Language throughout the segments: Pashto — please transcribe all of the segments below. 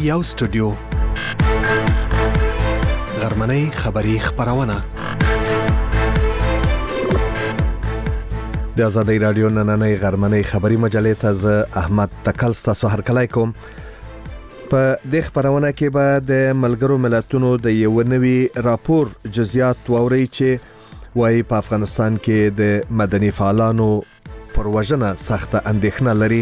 یو سټوډیو غرمنۍ خبری خبرونه د آزادۍ رادیو نننۍ غرمنۍ خبری مجلې ته ز احمد تکل تاسو هرکلای کوم. په دې خبرونه کې به د ملګرو ملتونو د یو نوي راپور جزئیات ووري چې وايي په افغانستان کې د مدني فعالانو پر وژنه سخته اندېښنه لري.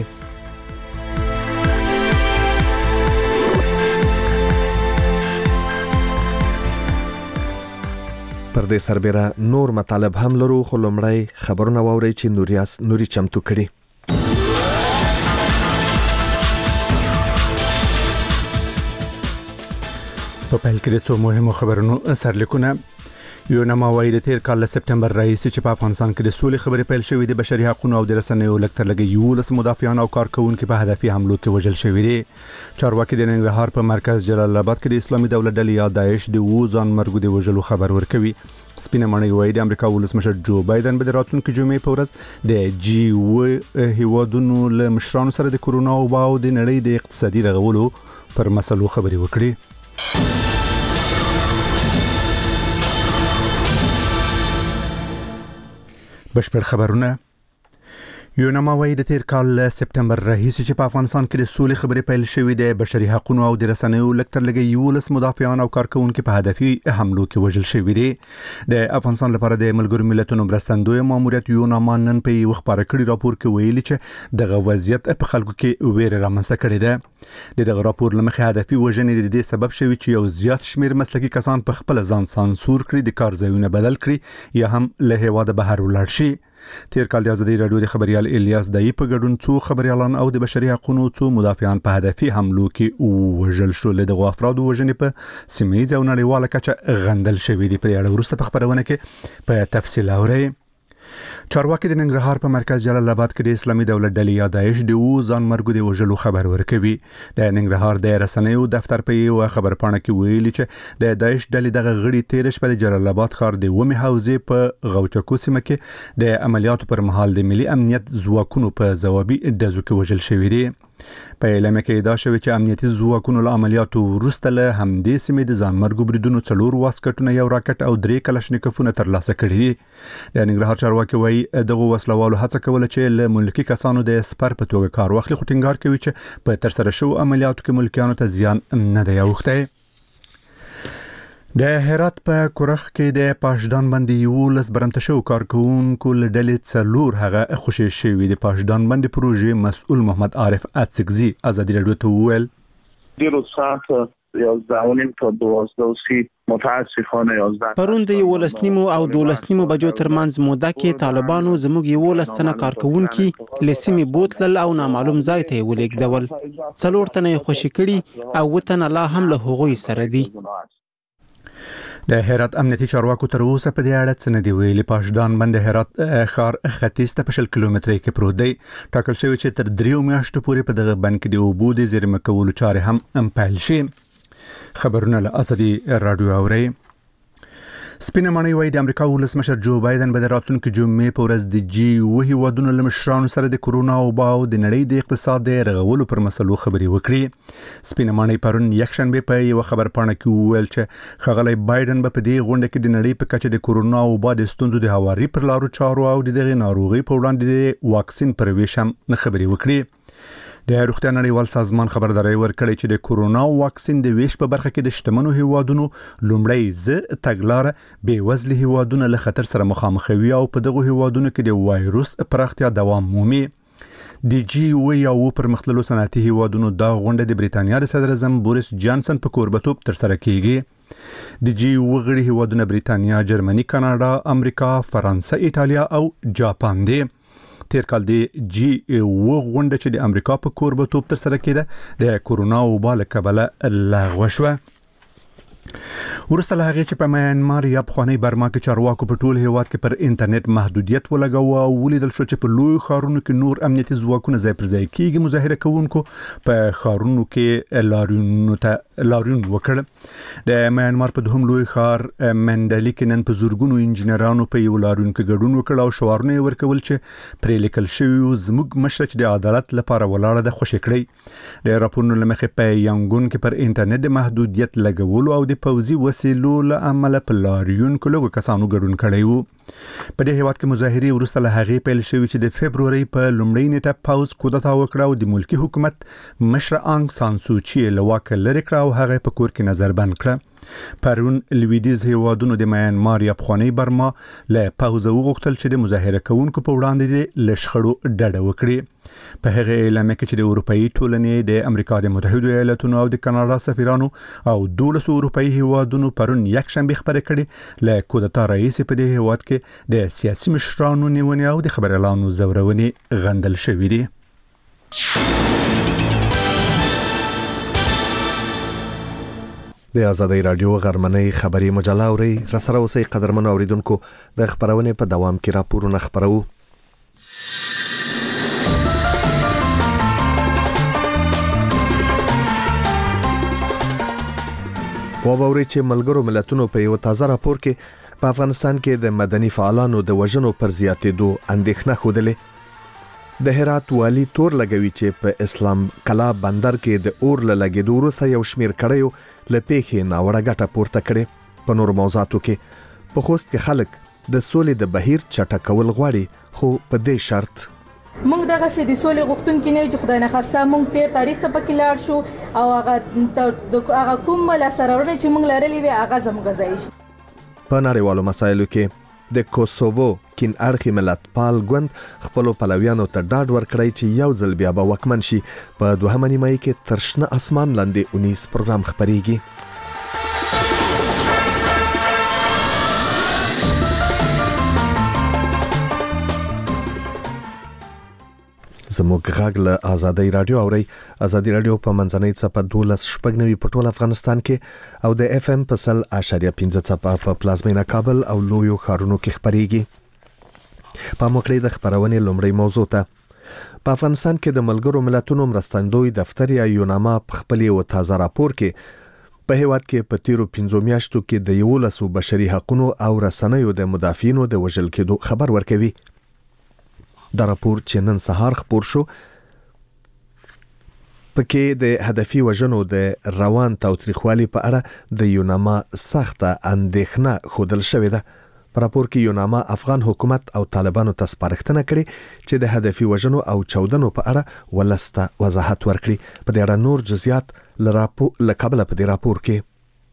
پر دې سربېره نور مطالب هم لرو، خو لومړی خبرونه واوري چې نوري چمتو کړي. په پیل کې د څو مهمو خبرونو سرلیکونه. یونما وایي د تیر کال سپټمبر راهیسې چې په افغانستان کې د سولې خبرې پیل شوې د بشري حقوقو او د رسنیو لکتر لګي 11 مدافعان او کارکونکو په هدفي حملو کې وژل شوي دي. چارواکي د ننګرهار په مرکز جلال آباد کې د اسلامي دولت ډلې یا داعش د وزن مرګ د وژلو خبر ورکوي. سپینه مړی وایي د امریکا ولسمشر جو بایدن به د راتلونکي جمعې په ورځ د G7 هیوادونو له مشرانو سره د کورونا وبا او د نړۍ د اقتصادي رغولو پر مسلو خبرې وکړي. بشپړ خبرونه. یونما وایي د تیر کال سپټمبر راهیسې چې په افغانستان کې د سولې خبرې پیل شوې د بشري حقوقو او د رسنیو لکتر لګي 11 مدافعان او کارکونکو په هدفي حملو کې وژل شوي دي. د افغانستان لپاره د ملګرو ملتونو مرستندوی ماموریت یونما نن په یو خبره کړي راپور کې ویلي چې دغه وضعیت په خلکو کې ویره رامنځته کړې ده. دغه راپور لمخې هدفي وژنې د دې سبب شوی چې یو زیات شمیر مسلکي کسان په خپل ځان سانسور کړي، د کار ځایونه بدل کړي یا هم له هیواده بهر ولاړ شي. تیر کال د آزادۍ رادیو د خبريال الیاس دای په ګډون څو خبريالان او د بشري حقوقو څو مدافعان په هدفي حملو کې وژل شول. دغه افراد وژنې په سیمه او نړیواله کچه غندل شوې دي. په اړه وروسته په خبرونه کې په تفصیل اورئ. چارواکي د ننګرهار په مرکز جلال آباد کې د اسلامي دولت ډلې یا داعش د ځان مرګ د وژلو خبر ورکوي. د ننګرهار د رسنیو دفتر په یو خبرپاڼه کې ویلي چې د داعش ډلې دغه غړي تیر شپه د جلال آباد ښار د ومه حوزې په غوچکو سیمه کې د عملیاتو پر مهال د ملي امنیت ځواکونو په ځوابي ډزو کې وژل شوي دي. په اعلان کې دا شوی چې امنیتي ځواکونو له عملیاتو وروسته له همدې سیمې د ځانمرګ بریدونو 4 واسکټونه، یو راکټ او 3 کلاشنیکوفونه ترلاسه کړي دي. د ننګرهار چارواکي وایي دغه وسلوالو هڅه کوله چې له ملکی کسانو د سپر په توګه کار واخلي، خو ټینګار کوي چې په تر سره شو عملیاتو کې ملکیانو ته زیان نه دی اوښتی. د هرات په کورخ کې د پاشدان باندې 11 برمته شو کارکونکو له ډلې 4 هغه خوشی شوی. د پاشدان باندې پروژې مسؤل محمد عارف اڅکزي آزادۍ رادیو ته وویل دیرو ساعت 11:30 تا 12:30 متاسفانه 11 پرون د 11:30 او 12:30 بجو ترمنځ موده کې طالبانو زموږ 11 تنه کارکونکو لسیمې بوتل او نامعلوم ځای ته ولېږدول. 4 تنه خوشی کړي او 2 تنه لا هم له هغوی سره دي. د هرات امنیتي چارواکو تر اوسه په دې اړه څه نه دی ویلي. پاشدان باندې هرات ښار ختیځ ته په 20 کیلومترۍ کې پروت دی. ټاکل شوی چې تر 3 میاشتو پورې په دغه بند کې د اوبو د زیرمه کولو چارې هم پیل شي. خبرونه له آزادۍ رادیو اورئ. سپینه مړی وایي د امریکا ولسمشر جو بایدن به د راتلونکي جمعې په ورځ د G7 هیوادونو له مشرانو سره د کورونا وبا او د نړۍ د اقتصاد د رغولو پر مسلو خبرې وکړي. سپینه مړی پرون یکشنبه په یو خبرپاڼه کې وویل چې ښاغلی بایدن به په دې غونډه کې د نړۍ په کچه د کورونا وبا د ستونزو د هواري پر لارو چارو او د دغه ناروغي په وړاندې د واکسین پر ویش هم خبرې وکړي. د روغتیا نړیوال سازمان خبرداري ورکړي چې د کورونا واکسین د ویش په برخه کې د شتمنو هیوادونو لومړی تګلاره بې وزله هیوادونه له خطر سره مخامخ وي او په دغه هیوادونو کې د وایروس پراختیا دوام مومي. د G7 پرمختللو صنعتي هیوادونو دا غونډه د بریتانیا د صدر اعظم بوریس جانسن په کوربتوب تر سره کیږي. د G7 غړي هیوادونه بریتانیا، جرمني، کاناډا، امریکا، فرانسه، ایټالیا او جاپان دي. تیر کال د G7 غونډه چې د امریکا په کوربتوب تر سره کېده د کورونا وبا له کبله لغوه شوه. ورسته له هغه چې په میانمار یا پخوانی برما کې چارواکو په ټول هیواد کې پر انټرنیټ محدودیت ولګاوه او ولیدل شو چې په لوی ښارونو کې نور امنیتي ځواکونه ځای پر ځای کېږي. مظاهره کوونکو په ښارونو کې لاریون وکړ. د میانمار په دوهم لوی ښار منډلي کې نن په زورګونو انجنیرانو په یو لاریون کې ګډون وکړ او شعارونه ورکول چې پرې لیکل شوی زموږ مشرچ د عدالت لپاره ولاړه د خوشی کړی. د راپورونو لمخې په یانګون کې پر انټرنیټ د محدودیت لګولو او د پوزي وسیلو له عمله په لاریون کې لږ کسانو ګډون کړی وو. په دې هیواد کې مظاهرې وروسته له هغې پیل شوې چې د فبروري په لومړۍ نیټه پوز کودتا وکړه او د ملکی حکومت مشر آنګ سان سوچي له واکه لرې کړه او هغه په کور کې نظر بند کړه. پرون لویدیز هیوادونو د میانمار یا پخوانی برما له پوز وغوښتل چې د مظاهره کوونکو په وړاندې د لشخړو ډډه وکړي. په هغه اعلان کې چې د اروپאי ټولنې د امریکا د متحده ایالاتونو او د کاناډا سفیرانو او 12 اروپאי هیوادونو پرون یک شنبه خبرې کړې له کودتا رئیس په دې هیواد کې د سیاسي مشرانو نیونې او د خبريالانو زورونې غندل شوې دي. د آزادۍ رادیو غرمنۍ خبري مجله اوري رسره اوسئ قدرمن اوریدونکو. د خبرونه په دوام کې راپورونه خبرو. وبوري چې ملګرو ملتونو په یو تازه راپور کې په افغانستان کې د مدني فعالانو د وژنو پر زیاتېدو اندېښنه خوده. د هرات والی تور لګوي چې په اسلام کلا بندر کې د اور لګېدو وروسته یو شمیر کړیو لپیخې ناوړه ګټه پورته کړي. په نور موضوعاتو کې په خوست کې خلک د سولې د بهیر چټکول غواړي خو په دې شرط مونږ دغه سې د سولې غوښتونکو نه چې خدای نه خواسته مونږ تیر تاریخ ته پکې لاړ شو او هغه کوم لاسرورونه چې مونږ لرلې وي هغه زموږ ځای شي. په نړیوالو مسایلو کې د کوسوو کین اړخي ملت پال ګوند خپل پلویانو ته ډاډ ورکړی چې یو ځل بیا به وکمن شي. په دوهمه نیمه کې ترشنه اسمان لاندې 19 پروګرام خبريږي. زموږ غږ له آزادۍ رادیو اوري. آزادۍ رادیو په منځنۍ صفحه 12 په ټول افغانستان کې او د اف ام په 100.15 صفحه په پلازمینه کابل او لویو ښارونو کې خبريږي. په موکړې د خبرونې لومړی موضوع ته په افغانستان کې د ملګرو ملتونو مرستندوی دفتر یا یوناما په خپل یو تازه راپور کې په هیواد کې په تیرو 15 میاشتو کې د 11 بشري حقوقو او رسنیو د مدافعینو د وژل کېدو خبر ورکوي. دا راپور چې نن سهار خبر شو پکې د هدفي وژنو د روان تاوتریخوالي په اړه د یوناما سخته اندېښنه خودل شوې ده. په راپور کې یوناما افغان حکومت او طالبانو ته سپارښتنه کړې چې د هدفي وژنو او چاودنو په اړه ولسته وضاحت ورکړي. په دې اړه نور جزئیات له کابل په دې راپور کې.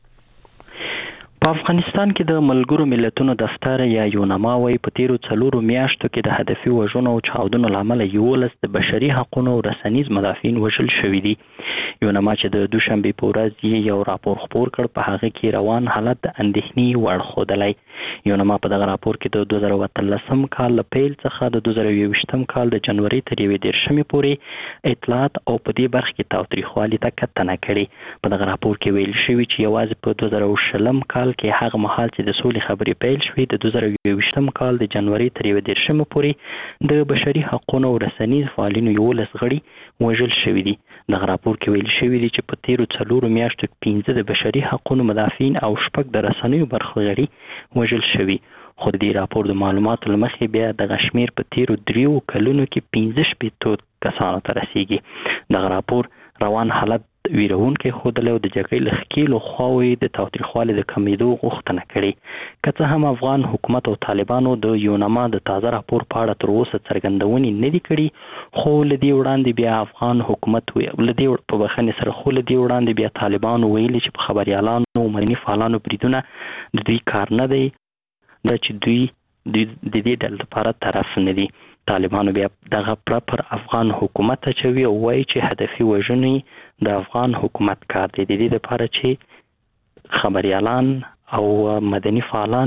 په افغانستان کې د ملګرو ملتونو دفتر یا یوناما وايي په تیرو 4 میاشتو کې د هدفي وژنو او چاودنو لامل 11 د بشري حقوقو او رسنیز مدافعین وژل شوي دي. یوناما چې د دوشنبه په ورځ یو راپور خپور کړ په هغه کې روان حالت د اندېښنې وړ ښودلی. یوناما په دغه راپور کې د 2013 کال له پیل څخه د 2021 کال د جنوري تر 21 پورې اطلاعات او په دې برخه کې تاوتریخوالي ته کتنه کړې. په دغه راپور کې ویل شوی چې یوازې په 2020 کال کې هغه مهال چې د سولې خبرې پیل شوې د 2021 کال د جنوري تر 21 پورې د بشري حقوقو او رسنیز فعالینو 11 غړي وژل شوي دي. دغه راپور کې ویل شوی دی چې په تیرو 4 میاشتو کې 15 د بشري حقوقو مدافعین او 6 د رسنیو برخه غړي وژل شوي. خو د دې راپور د معلوماتو لمخې بیا د غشمیر په تیرو 3 کلونو کې 15 کسانو ته رسیږي. دغه راپور روان حالت ویرونکې خودله او د جګړې لخکېلو خواوې د تاوتریخوالي د کمیدو غوښتنه کړې. که څه هم افغان حکومت او طالبانو د یوناما د تازه راپور په اړه تر اوسه څرګندونې نه دي کړي خو لدې وړاندې بیا افغان حکومت لدې په بخښنې سره خو لدې وړاندې بیا طالبانو ویلي چې په خبريالانو او مدني فعالانو بریدونه د دوی کار نه دی دا چې دوی د دې ډلې لپاره طرف نه دي. طالبانو بیا دغه پر افغان حکومت اچوي او وایي چې هدفي وژنې د افغان حکومت کار دی. د دې لپاره چې خبريالان او مدني فعالان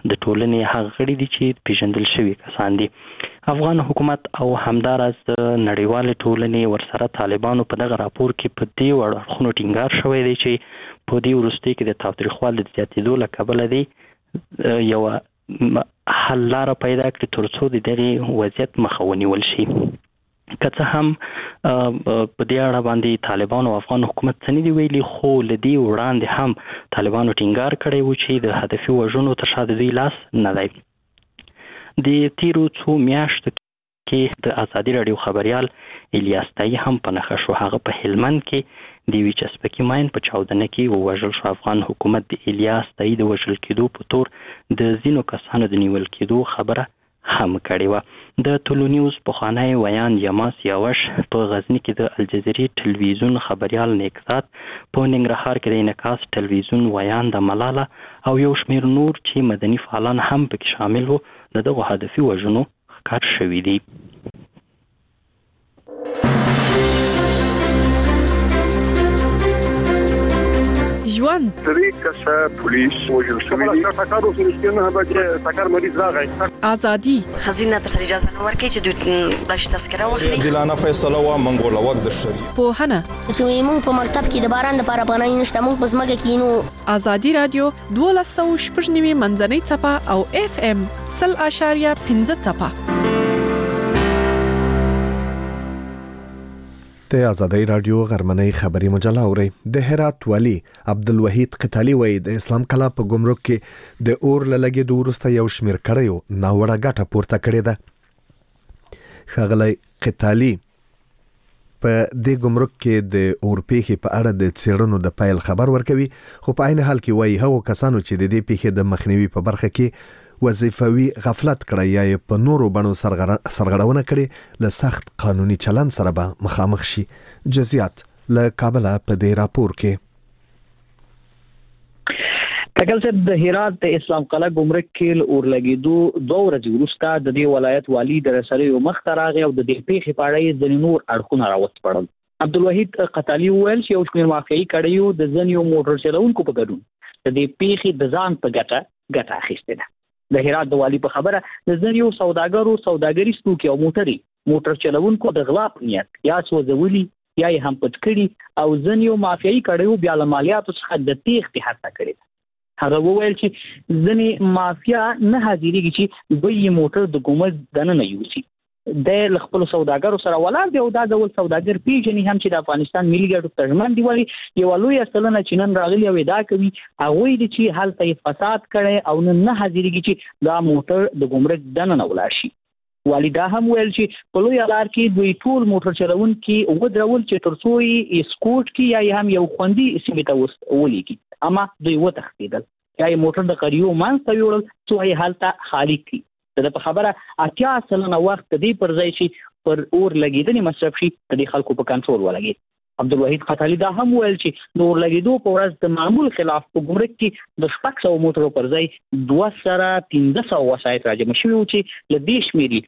د ټولنې هغه غړي دي چې پیژندل شوي کسان دي. افغان حکومت او همداراز د نړیوال ټولنې ورسره طالبانو په دغه راپور کې په دې وړ اړخونو ټینګار شوی دی چې په دې وروستي کې د تاوتریخوالي د زیاتېدو له کبله دی یو حل لاره پیدا کړي ترڅو د دغه وضعیت مخه ونیول شي. که څه هم په دې اړه باندې طالبان او افغان حکومت څه نه دی ویلي، خو له دې وړاندې هم طالبانو ټینګار کړی و چې د هدفي وژنو تر شا د دوی لاس نه دی. د تیرو څو میاشتو کې د ازادي راډیو خبریال الیاس تایي هم په نښه شو. هغه په هلمند کې د یوې چسپکي ماین په چاودنه کې ووژل شو. افغان حکومت د الیاس تایي د وژل کېدو په تور د ځینو کسانو د نیول کېدو خبره هم کړې وه. د ټولو نیوز پخوانی ویان یماس یاوش په غزني کې د الجزیرې ټلویزیون خبریال نیکزاد، په ننګرهار کې د انعکاس ټلویزیون ویان د ملاله او یو شمېر نور چې مدني فعالان هم پکې شامل وو د دغو هدفي وژنو ښکار شوي دي. ژوند طریقه پولیس وژل شوی دی. ټاکر اوس نشته به ټاکر مریض راغی. ازادي خزینه تر اجازه نه ورکړي چې دوی بلش تذکره واخلي. دلانه فیصله وا منګول وخت د شری پوهنه چې موږ په مکتب کې د باران د لپاره پناه نشته، موږ په ځمکه کې نو. ازادي رادیو 12.9 منځنۍ چپه او FM 0.5 چپه. د ازادي رادیو غرمنۍ خبري مجله اوري. د هرات والی عبدالوحید قتالی وایي د اسلام کلا په ګمرک کې د اور لګېدو وروسته یو شمېر کړیو ناوړه ګټه پورته کړې ده. ښاغلی قتالی په دې ګمرک کې د اور پیښې په اړه د څېړنو د پیل خبر ورکوي، خو په عین حال کې وایي هغو کسانو چې د دې پیښې د مخنیوي په برخه کې وظیفوي غفلت کړی یا په نورو بڼو سرغړونه کړي له سخت قانوني چلن سره به مخامخ شي. جزئیات له کابل په دې راپور کې. ټاکل صاحب د هرات د اسلام قلعه ګمرک کې اور لګېدو 2 ورځې وروسته د دې ولایت والی د رسنیو مخ ته راغی او د دې پیښې په اړه یې ځینې نور اړخونه راوسپړل. عبدالوحید قتالی وویل چې یو شمېر مافیایي کړیو د ځینو موټر چلوونکو په ګډون د دې پیښې د ځان په ګټه اخیستې ده. د هرات د والی په خبره د ځینو سوداګریز توکي او موټر چلوونکو د غلا په نیت یا سوځولي یا یې هم پټ کړي او ځینو مافیایي کړیو بیا له مالیاتو څخه د تېښتې هڅه کړې. هغه وویل چې ځینې مافیا نه حاضرېږي چې دوی یې موټر د ګمرک دننه یوسي. د خپل سوداګرو سره ولاړ دی او دا ډول سوداګر پیژني هم چې د افغانستان ملي ګټو ته ژمن دي. ولی یو لویه سلنه چې نن راغلي او ادعا کوي هغوی دي چې هلته یې فساد کړی او نه حاضرېږي چې دا موټر د ګمرک دننه ولاړ شي. والی دا هم ویل چې په لویه لار کې دوی ټول موټر چلوونکي ودرول چې تر څو یې اسکوټ کې یا هم یو خوندي سیمې ته ولیږي، اما دوی وتښتېدل یا یې موټر د قریو منځ ته یوړل څو یې هلته خالي کړي. د په خبره 80% وخت د دې پر ځای چې پر اور لګیدنې مصرف شي د دې خلکو په کنټرول ولګي. عبدالوحید قتالی دا هم ویل چې د اور لګیدو په ورځ د معمول خلاف په ګمرک کې د 600 موټرو پر ځای 2500 وسایط راجمع شوي وو چې له دې شمېرې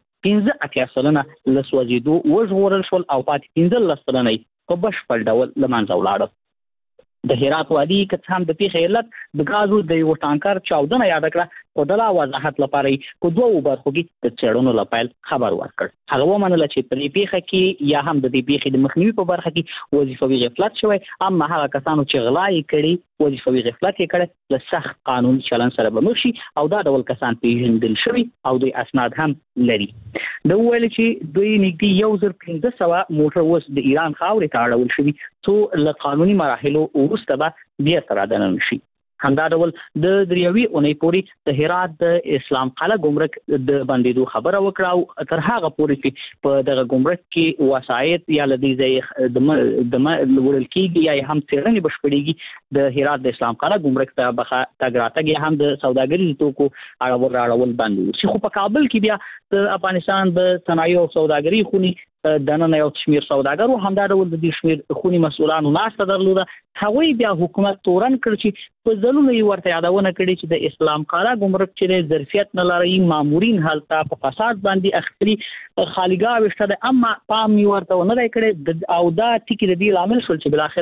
15% له سوځېدو وژغورل شول او پاتې 15% په بشپړ ډول له منځه ولاړل. د هرات وادي که څه هم د پیښې علت د غازو د یو ټانکر چاودنه یاد کړه، په دلا وضاحت لپاره په 2 برخو کې د څېړنو لپاره خبر ورکړ. هغه ومنل چې په دې پیښه کې یا هم د دې پیښې د مخنیوي په برخه کې وظیفوي غفلت شوی، اما هغه کسانو چې غلا یې کړي وظیفوي غفلت یې کړي له سخت قانوني چلن سره به مخ شي او دا ډول کسان پیژندل شوي او دوی اسناد هم لري. دا ویل چې دوی نږدې 1500 موټر اوس د ایران خاورې ته اړول شوي څو له قانوني مراحلو وروسته به بیرته رادننه شي. همدا ډول د دریوي اونۍ پورې د هرات د اسلام قلعه ګمرک د بندیدو خبره وکړه او تر هغه پورې چې په دغه ګمرک کې وسایط یا لدی ځای د وړل کېږي یا هم څېړنې بشپړېږي د هرات د اسلام قلعه ګمرک ته تګ راتګ هم د سوداګریزو توکو اړول بند وي. خو په کابل کې بیا د افغانستان د صنایع او سوداګرۍ خونې دننه یو شمېر سوداګرو همدا ډول د دې شمېر خوني مسؤلانو ناسته درلوده. هغوی بیا حکومت تورن کړ چې په ځلونو یې ورته یادونه کړې چې د اسلام قلعه ګمرک چې ظرفیت نه لري، مامورین هلته په فساد باندې اخري خالیګاه وشته ده، اما پام یې ورته نه دی کړی او دا ټکي د دې لامل شول چې بل اخره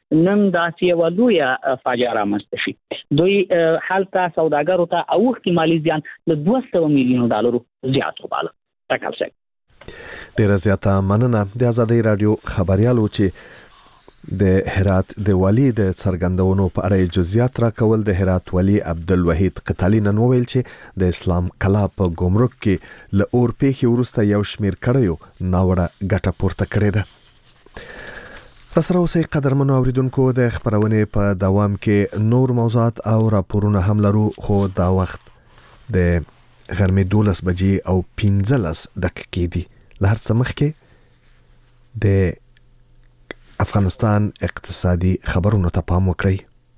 نن داسې یو لویه فاجعه رامنځته شي. دوی هلته سوداګرو ته اوښتي مالي زیان له 200 میلیونو ډالرو زیات وباله. تکل صاحب ډیره زیاته مننه. د آزادۍ رادیو خبريالو چې د هرات د والی د څرګندونو په اړه جزئیات راکول د هرات والی عبدالوحید قتالی نن وویل چې د اسلام کلا په ګمرک کې له اور پیښې وروسته یو شمیر کړیو ناوړه ګټه پورته کړې ده. رسره اوسئ قدرمنو اوریدونکو، د خبرونې په دوام کې نور موضوعات او راپورونه هم لرو، خو دا وخت د غرمې 12 بجې او 15 دقیقې دي. له هر څه مخکې د افغانستان اقتصادي خبرونو ته پام وکړئ.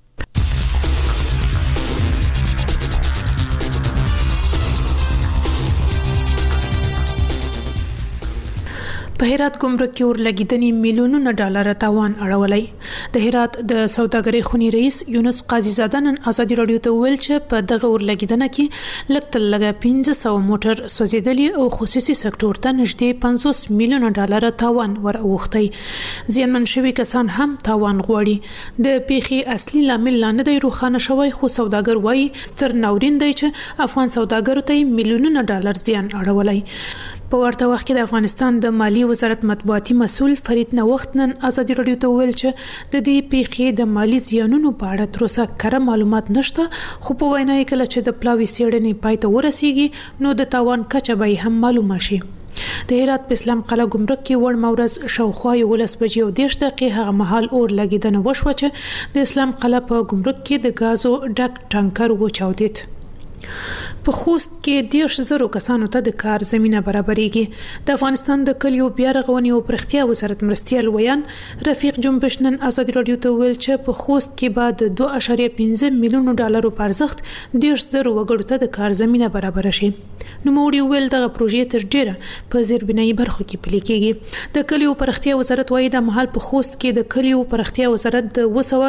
په هرات ګمرک کې ورلګیدنې میلیونونه ډالر تاوان اړولای. د هرات د سوداګرۍ خونی رئیس یونس قاضي زاده نن آزادي رادیو ته ویل چې په دغه ورلګیدنه کې لکه 1500 موټر سوځیدلی او خصوصي سکتور ته نږدې 500 میلیونه ډالر تاوان ورغوښتي. زیانمن شوي کسان هم تاوان غواړي. د پیښې اصلي لامل لا نه دی روښانه شوی، خو سوداګر وایي ستر ناورین دی چې افغان سوداګرو ته میلیونونه ډالر زیان اړولای. په ورته وخت کې د افغانستان د مالی وزارت مطبوعاتي مسؤل فرید نوښت نن آزادي رادیو ته ویل چې د دې پیښې د مالی زیانونو په اړه تر اوسه کره معلومات نشته، خو په وینا یې کله چې د پلاوي څېړنې پای ته ورسیږي نو د تاوان کچه به هم معلومه شي. د هرات په اسلام قلعه ګمرک کې وړ مورز شاوخوا 11 بجې او 10 دقیقې هغه مهال اور لګیدنه وشوه چې د اسلام قلعه په ګمرک کې د غازو ډک ټانکر وچاودید. په خوست کې 10,000 کسانو ته د کار زمينه برابرېږي. د افغانستان د کلیو بیا رغونې او پرختیا وزارت مرستیال ویان رفیق جنبش نن آزادي رادیو ته ویل چې په خوست کې بعد 2.5 میلیونو ډالرو په ارزښت 10,000 وګړو ته د کار زمينه برابر شي. نو موږ ویل دغه پروژې تر ډیره په زیربنایي برخو کې پلي کېږي. د کلیو پرختیا وزارت وایي د مهال په خوست کې د کلیو پرختیا وزارت د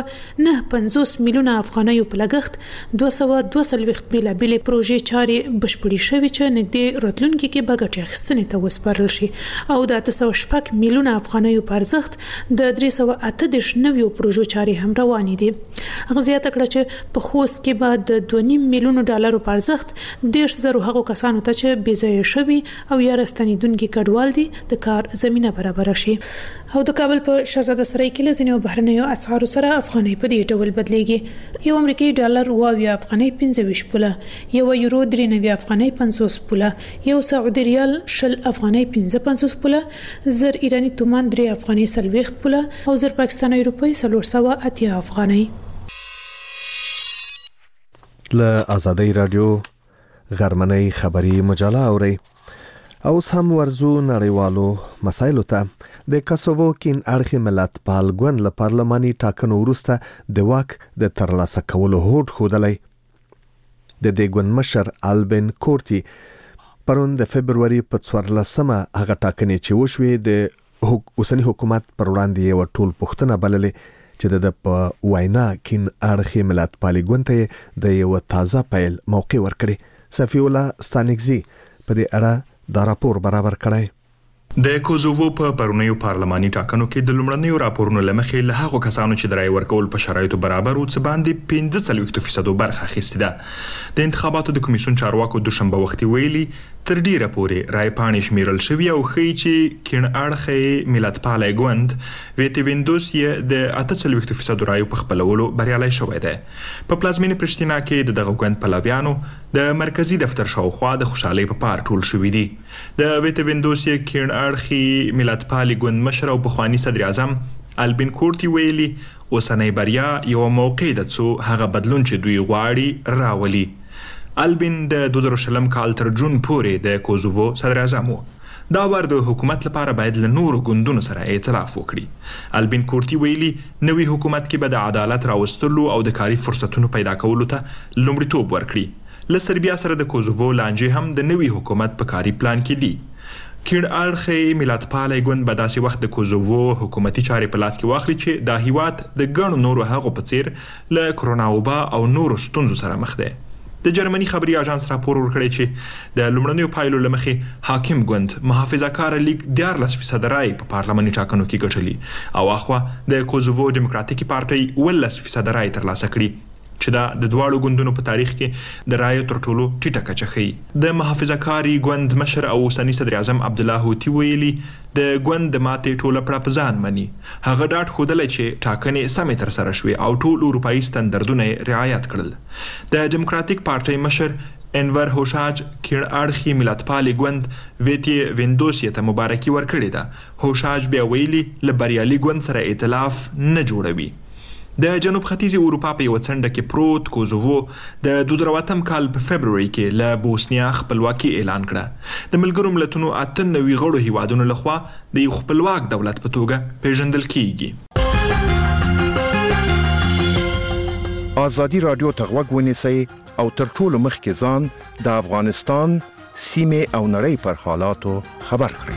250 میلیونه افغانیو په لګښت 222 بلابل پروژې چارې بشپړې شوې چې نږدې راتلونکي کې به ګټې اخیستنې ته وسپارل شي او د 806 میلیونه افغانیو په ارزښت د 338 نویو پروژو چارې هم روانې دي. هغه زیاته کړه چې په خوست کې به د 2.5 میلیونو ډالرو په ارزښت 10,000 هغو کسانو ته چې بې ځایه شوي او یا راستنېدونکي کډوال دي د کار زمينه برابر شي. او د کابل په شهزاده سرای کې له ځینو بهرنیو اسعارو سره افغانۍ په دې ډول بدلېږي. یو امریکایي ډالر 22 افغانۍ 25 پوله، یو یورو 93 افغانۍ 50 پوله، یو سعودي ریال 20 افغانۍ 55 پوله، زر ایرانی تومان 3 افغانۍ 40 پوله او زر پاکستاني روپۍ 480 افغانۍ. له آزادۍ رادیو غرمنۍ خبري مجله اوري. اوس هم ورزو نړیوالو مسایلو ته. د کاسوو کین اړخي ملت پال ګوند له پارلماني ټاکنو وروسته د واک د ترلاسه کولو هوډ ښودلی. د دې ګوند مشر البن کورټي پرون د فبرवरी په 14مه هغه ټاکنې چې وشوې د اوسنی حکومت پر وړاندې یو ټول پښتنه بللې چې د په وینا کین اړخي ملت پال ګوند ته د یو تازه پیل موقع ورکړي. صفی الله ستانګزي په دې اړه دا راپور برابر کړی. د کوزوو په پرونیو پارلماني ټاکنو کې د لومړنیو راپورونو لمخې له هغو کسانو چې د رای ورکول په شرایطو برابر او څه باندې 45% برخه اخیستې ده. د انتخاباتو د کمیسیون چارواکو دوشنبه وختي ویلي تر ډیره پورې رای پاڼې شمیرل شوی او ښیي چې کین اړخي ملت پال ګوند ویټي وینډوز یې د 48% رای په خپلولو بریالي شوی دی. په پلازمینه پرشتینا کې دغه ګوند پلاویانو د مرکزی دفتر شاوخوا د خوشحالي په پار ټول شوې دي. د ویټي وینډوز یې کین اړخي ملت پال ګوند مشر او پخوانی صدر اعظم البن کورټي ویلي اوسنۍ بریا یو موقع ده چې هغه بدلون چې دوی غواړي راولي. البن د 2000 کال تر جون پورې د کوزوو صدر اعظم و. دا ور د حکومت لپاره باید له نورو ګوندونو سره ائتلاف وکړي. البن کورټي ویلي نوې حکومت کې به د عدالت راوستلو او د کاري فرصتونو پیدا کولو ته لومړیتوب ورکړي. له سربیا سره د کوزوو لانجې هم د نوې حکومت په کاري پلان کې دي. کین اړخي ملت پال ګوند به داسې وخت د کوزوو حکومتي چارې په لاس کې واخلي چې د هیواد د ګڼو نورو هغو په څیر له کرونا وبا او نورو ستونزو سره مخ دی. د جرمني خبري اژانس راپور ورکړی چې د لومړنیو پایلو لمخې حاکم ګوند محافظه‌کار لیگ 14% رای په پارلماني ټاکنو کې ګټلي او اخوا د کوزوو ډیموکراتیکي پارټي 18% رای ترلاسه کړي چې دا د دواړو ګوندونو په تاریخ کې د رایو تر ټولو ټیټه کچه ښیي. د محافظه‌کاري ګوند مشر او اوسنی صدر اعظم عبدالله هوتي ویلي د ګوند د ماتې ټوله پړه په ځان مني. هغه ډاډ ښودلی چې ټاکنې سمې ترسره شوې او ټول اروپایي ستندردونه یې رعایت کړل. د ډیموکراتیک پارټۍ مشر انور هوشاج کیڼ اړخي ملتپالي ګوند ویتی ویندوسیه ته مبارکي ورکړې ده. هوشاج بیا ویلي له بریالي ګوند سره ائتلاف نه جوړوي. د جنوب ختیځي اروپا په یو څنډه کې پروت کوزوو د 2008 کال په فبرवरी کې له بوسنیا خپلواکي اعلان کړه. د ملګرو ملتونو 98 غړو هیوادونو لخوا د یو خپلواک دولت په توګه پیژندل کیږي. ازادي رادیو ته غوږ ونیسئ او تر ټولو مخکې ځان د افغانستان سیمه او نړۍ پر حالاتو خبر کړئ.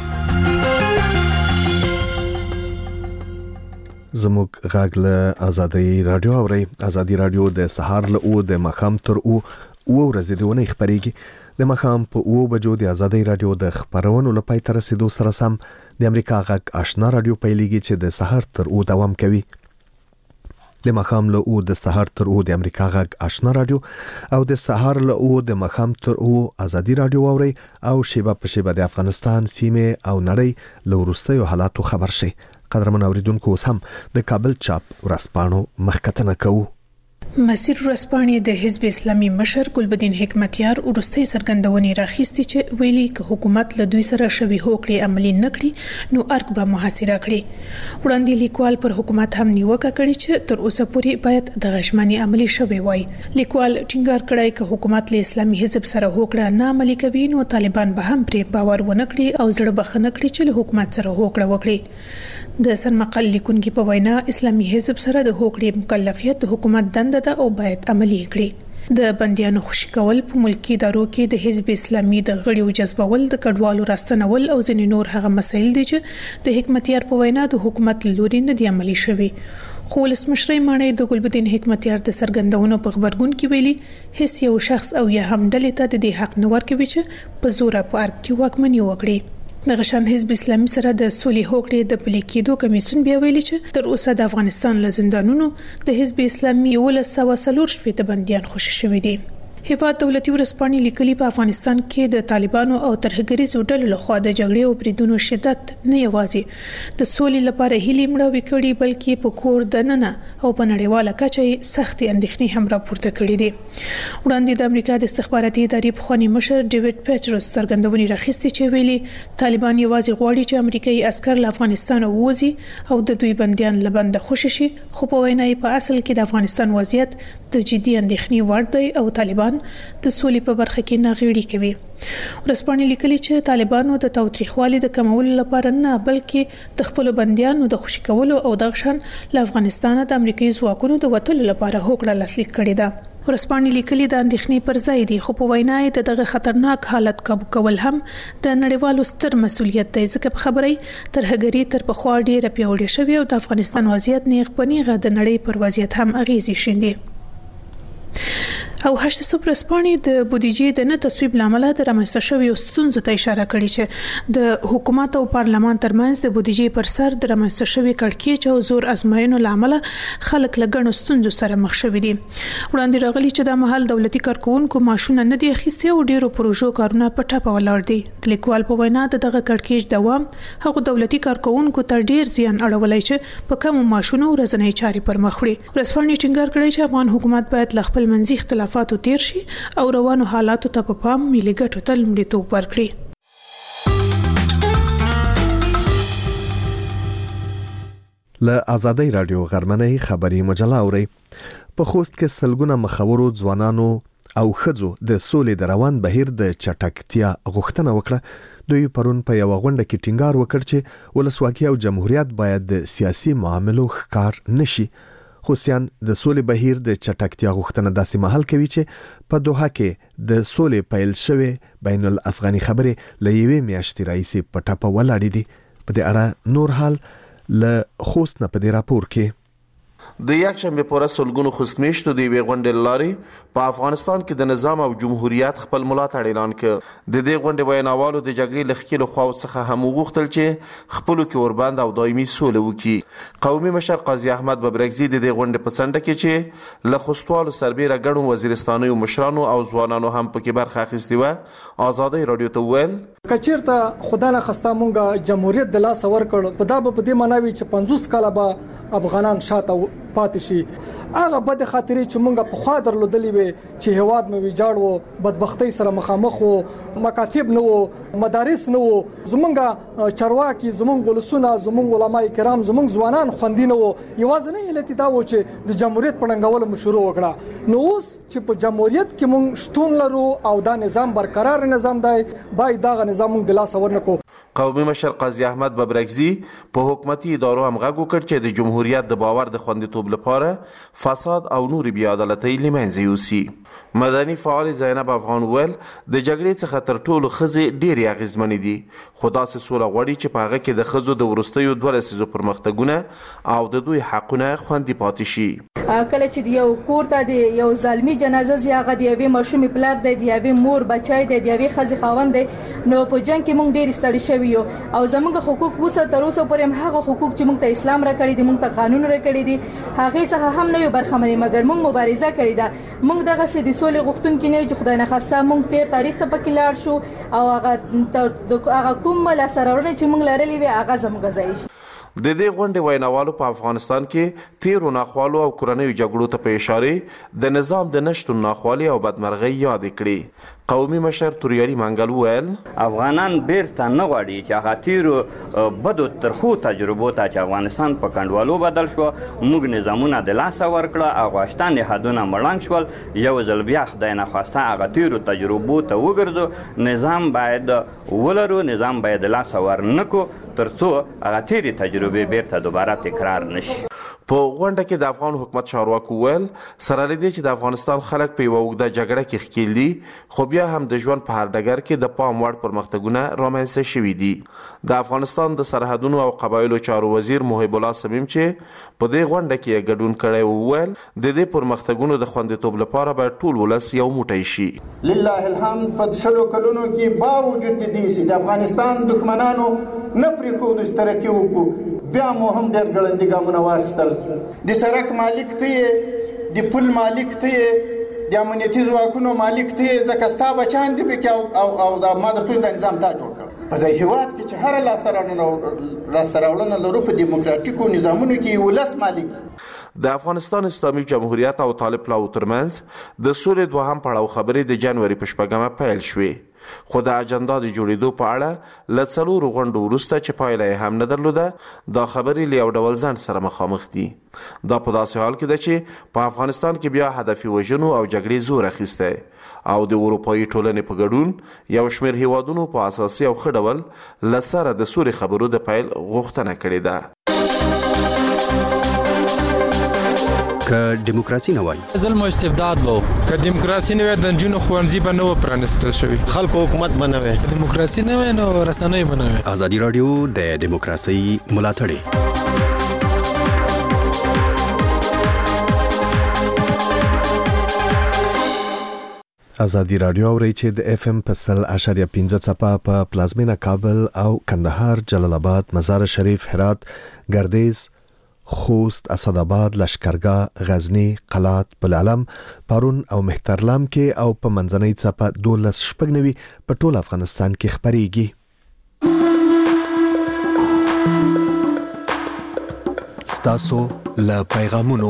زموږ غږ له ازادي رادیو اوري. ازادي رادیو د سهار له د مخام تر او ورځې د ونې خبريږي. د مخام په 9 بجو د ازادي رادیو د خبرونو لپاره تر رسیدو سره سم د امریکا غږ آشنا رادیو پیلېږي چې د سهار تر او دوام کوي. د مخام له د سهار تر او د امریکا غږ آشنا رادیو او د سهار له د مخام تر او ازادي رادیو اوري او شیبه په شیبه د افغانستان سیمه او نړۍ له وروستیو حالاتو خبر شي. قدرمن اوریدونکو هم د کابل چاپ ورسپانو مخکتنه کوو. مسیر ورسپانې د حزب اسلامي مشر ګلبدین حکمتیار ورستي سرګندونې راخیستي چې ویلي ک حکومت له دوی سره شوی هوکړې عملی نکړي نو ارګ به محاصره کړي. وړاندې لیکوال پر حکومت هم نیوکه کړې چې تر اوسه پورې باید د غشمنی عملی شوی وای. لیکوال ټینګار کړی ک حکومت له اسلامي حزب سره هوکړه نه عملی کوي نو طالبان به هم پرې باور ونه کړي او زړه بخنه کړي چې له حکومت سره هوکړه وکړي. د سرمقل لیکونکو په وینا اسلامي حزب سره د هوکړې مکلفیت د حکومت دنده ده او باید عملی کړي. د بندیانو خوشی کول په ملکی ادارو کې د حزب اسلامي د غړیو جذبول د کډوالو راستنول او ځینې نور هغه مسایل دي چې د حکمتیار په وینا د حکومت لوري نه دی عملی شوی. خو ولسمشر مانی د ګلبدین حکمتیار د سرګندونو په خبرګون کې ویلي هیڅ یو شخص او یا هم ډلې ته د دې حق نه ورکوي چې په زور په ارګ کې واکمني وکړي. د غشان حزب اسلامي سره د سولې هوکړې د پلي کېدو کمیسیون بیا ویلي چې تر اوسه د افغانستان له زندانونو د حزب اسلامي 1940 بنديان خوشي شوي دي. هیواد دولتي ورسپانې لیکلي په افغانستان کې د طالبانو او ترهګریزو ډلو لخوا د جګړې او بریدونو شدت نه یوازې د سولې لپاره هیلې مړاوې کړي بلکې په کور دننه او په نړیواله کچه سختې اندېښنې هم راپورته کړې دي. وړاندې د امریکا د استخباراتي ادارې پخوانی مشر ډیوډ پیټرس څرګندونې راخیستې چې ویلي طالبان یوازې غواړي چې امریکایي عسكر له افغانستان ووځي او د دوی بنديان له بنده خوشي شي. خو په وینا یې په اصل کې د افغانستان وضعیت د جدي اندېښنې وړ دی او طالبان د سولې په برخه کې ناغېړي کوي. ورسپانې لیکلي چې طالبانو د تاوتریخوالي د کمولو لپاره نه بلکې د خپل بنديانو د خوشي کولو او د غشن له افغانستان د امریکایي ځواکونو د وټلو لپاره هوکړه لاسلیک کړې ده. ورسپانې لیکلي د اندېښنې پر ځای دي خو په وینا یې دغه خطرناک حالت قابو کول هم د نړیوالو ستر مسولیت دی ځکه په خبرې ترهګری تر پخوا ډیره پیوړې شوې او د افغانستان وضعیت نیغ په نیغه د نړۍ پر وضعیت هم اغیزې شیندي. او هشت سپرسپانې د بودیجې د نه تصویب لامل د رامنځته شویو ستونزو ته اشاره کړې چې د حکومت او پارلمان ترمنځ د بودیجې پر سر د رامنځته شوی کړکېچ او زور ازموینو لامل خلک له ګڼو ستونزو سره مخ شوي دي. وړاندې راغلي چې د محل دولتي کارکونکو معاشونه نه دي اخیستي او ډیرو پروژو کارونه په ټاپه ولاړ دي. د لیکوال په وینا دغه کړکېچ دوام هغه دولتي کارکونکو ته ډیر زیان اړولای چې په کوم معاشونو ورځنی چاري پر مخ وړي. ورسپانې ټینګار کړی چې افغان حکومت باید له خپل منځي اختلافاتو تیر شي او روانو حالاتو ته په پام ملي ګټو ته لومړیتوب ورکړي. له ازادي رادیو غرمنۍ خبري مجله اوري. په خوست کې سلګونه مخورو ځوانانو او خځو د سولې د روان بهیر د چټکتیا غوښتنه وکړه. دوی پرون په یو غونډه کې ټینګار وکړ چې ولسواکي او جمهوریت باید د سیاسي معاملو ښکار نشي. خوستیان د سولې بهیر د چټکتیا غوښتنه داسې محل کوي چې په دوحه کې د سولې پیل شوی بین الافغاني خبرې له یوې میاشتې راهیسې په ټاپه ولاړې دي. په دې اړه نور حال له خوست نه په دې راپور کې د یکشنبه پر سلګونو خوستمیشتو د وی غونډې لاري په افغانستان کې د نظام او جمهوریت خپل ملاتړ اعلان کړ. د دې غونډې ویناوالو د جګړې لخکې خو څخه هم وغوښتل چې خپل کې اوربند او دایمي سوله وکړي. قومي مشر قاضي احمد ببرګزي د دې غونډې په سنډه کې چې له خوستوالو سربېره ګڼو وزیرستاني مشرانو او ځوانانو هم پکې برخه اخیستې و. آزادۍ رادیو ته وویل کچیرته خدای نه خسته مونږه جمهوریت د لاس ورکړ په دا په دې معنی چې 50 کاله به افغانان شاته پاتې شي. هغه بد خاطرې چې مونږه په خوا درلودلې وي چې هواد مې ویجاړ وو، بدبختی سره مخامخ وو، مکاتب نه وو، مدارس نه وو، زمونږه چارواکي، زمونږ ولسونه، زمونږ علماء کرام، زمونږ ځوانان خوندي نه وو. یوازې علت دا و چې د جمهوریت پړنګول مشروع وکړه. نو اوس چې په جمهوریت کې مونږ شتون لرو او دا نظام برقرار نظام دی، باید دا نظام مونږ د لاس ورنکو. قومي مشر قاضي احمد ببرګزي په حکومتي ادارو هم غږ وکړ چې د جمهوریت د باور د خوندیتوب لپاره فساد او نور بې عدالتۍ له منځه یوسي. مدني فعال زینب افغان ویل د جګړې څخه تر ټولو ښځې ډېرې اغېزمنې دي، خو داسې سوله غواړي چې په هغه کې د ښځو د وروستیو 2 لسیزو پرمختګونه او د دوی حقونه خوندي پاتې شي. کله چې یو کور ته د یو ظالمي جنازه زیاغه دی یوې ماشومې پلار دی د یوې مور بچای دی د یوې ښځې خاوند دی، نو په جنګ کې مونږ ډېر ستړي شوي یو او زموږ حقوق وسه تر اوسه پورې هغه حقوق چې مونږ ته اسلام راکړي دي، مونږ ته قانون راکړي دي، هغه څخه هم نه یو برخمنې، مګر مونږ مبارزه کړې ده. مونږ دغه سې د سولې غوښتونکي نه چې خدای نه خواسته مونږ تیر تاریخ ته پکې لاړ شو او هغه کوم لاسته راوړنې چې مونږ لرلې وي هغه زموږ ځای شي. د دې غونډې ویناوالو په افغانستان کې تیرو ناخوالو او کورنیو جګړو ته په اشاره د نظام د نشتون ناخوالي او بدمرغۍ یاد کړې. قومي مشر توریالي منګل ویل افغانان بیرته نه غواړي چې هغه تیرو بدو ترخو تجربو ته چې افغانستان په کنډوالو بدل شو، موږ نظامونه د لاسه ورکړه او غوښتن نهادونه مړنګ شول. یو ځل بیا خدای نه خواسته هغه تیرو تجربو ته وګرځو. نظام باید ولرو، نظام باید د لاسه ورنکو ترڅو هغه تیرې تجربې بیرته دوباره تکرار نشي. په غونډه کې د افغان حکومت چارواکو ویل سره لدې چې د افغانستان خلک په یوه اوږده جګړه کې ښکیل دي، خو بیا هم د ژوند په هر ډګر کې د پام وړ پرمختګونه رامنځته شوي دي. د افغانستان د سرحدونو او قبایلو چارو وزیر محب الله صمیم چې په دې غونډه کې ګډون کړی وویل د دې پرمختګونو د خوندیتوب لپاره باید ټول ولس یو موټی شي. لله الحمد په شلو کلونو کې باوجود د دې چې د افغانستان دښمنانو نه پرېښودو چې ترقي وکړو، بیا مو هم ډېر ګړندي ګامونه واخیستل. د سړک مالک ته یې، د پل مالک ته یې، د امنیتي ځواکونو مالک ته یې، ځکه ستا بچیان دي پکې او ما درته د نظام تا جوړ کړ. په دې هېواد کې چې هره لاسته راوړنه لرو په دیموکراتیکو نظامونو کې ولس مالک. د افغانستان اسلامي جمهوریت او طالب پلاو ترمنځ د سولې دوهم پړاو خبرې د جنوري په 8 پیل شوې، خو د اجنډا د جوړېدو په اړه له 4 غونډو وروسته چې پایله یې هم نه درلوده، دا خبرې له یو ډول ځنډ سره مخامخ دي. دا په داسې حال کې ده چې په افغانستان کې بیا هدفي وژنو او جګړې زور اخیستی او د اروپایي ټولنې په ګډون یو شمېر هیوادونو په اساسي او ښه ډول له سره د سولې خبرو د پیل غوښتنه کړې ده. که دیموکراسي نه وای ظلم او استبداد وو، که دیموکراسي نه وای د نجونو ښوونځي به نه و پرانیستل شوي، خلکو حکومت به نه وای، دیموکراسي نه وای نو رسنۍ به نه وای. ازادي رادیو د دیموکراسي ملاتړ. ازادي رادیو اوري چې د FM په 100.15 څپه په پلازمینه کابل او کندهار، جلال آباد، مزار شریف، هرات، گردیز، خوست، اسداباد، لشکرګاه، غزنی، قلات، بلعلم، پارون او مهترلام کې او په منځنۍ څپه 12 په ټول افغانستان کې خبريږي. ستاسو له پیغامونو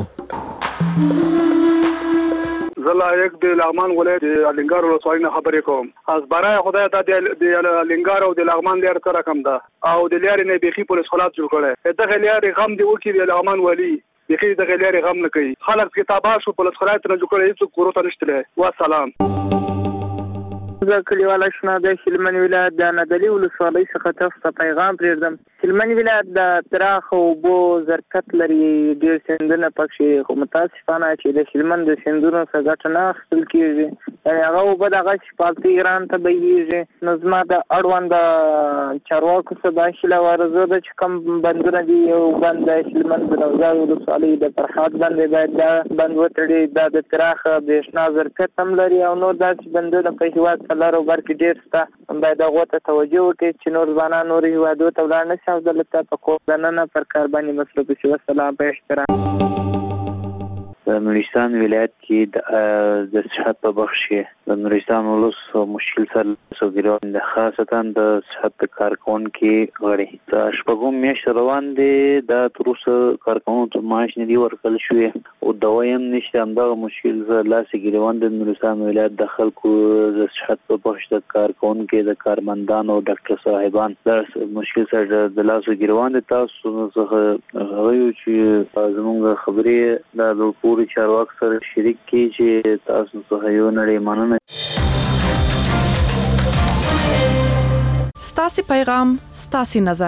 زلایق د لغمان ولایت د الینګار ولسوالۍ نه خبرې کوم. از برای خدای ته د الینګار او د لغمان لار سره کم ده او د لارې نه بيخي پولیس خلاص جوړ کړي. دغه لارې غم دی وکړي د لغمان ولی بيخي دغه لارې غم نه کوي. خلک کتابه شو پولیس خلاص نه جوړ کړي، هیڅ کورو ته نشته. والسلام. د کلیوال شنه د هلمند ولایت د نادعلي ولسوالۍ څخه تاسو ته پیغام پرېږدم. هلمند ولایت د پراخ اوبو ظرفیت لري، ډېر سیندونه پکې، خو متاسفانه چې د هلمند د سیندونو څخه ګټه نه اخیستل کېږي. هغه اوبه دغه شپالتي ایران ته بهیږي. نو زما د اړوند چارواکو څخه دا هیله ورزه ده چې کوم بندونه دي، یو بند د هلمند د نوزاد ولسوالۍ د فرحات بند باید دا بند وتړي، دا د پراخ برېښنا ظرفیت هم لري او نور داسې بندونه په هېواد په لر او بر کې ډېر شته. باید هغو ته توجه وکړي چې نور ځوانان نورو هېوادو ته ولاړ نه شي او دلته په کور دننه پر کار باندې مصروف شي. والسلام په احترام. د نورستان ولایت کې د صحت په بخش کې د نورستان ولس مشکل سره سوګریوان د خاصتا د صحت کارکونکو غړي د شپږم میاشت روان دي د تروسه کارکونکو معاش نه دی ورکړل شوی او دوایم نشته. همدغه مشکل سره ګریوان د نورستان ولایت د خلکو د صحت په بخش د کارکونکو د کارمندانو او ډاکټر صاحبان د مشکل سره د لاسو ګریوان د تاسو څخه غوښتي چې زموږ خبرې د چارواک سره شریک کی چې تاسو څخه یو نړۍ مننه. ستاسو پیغام ستاسو نظر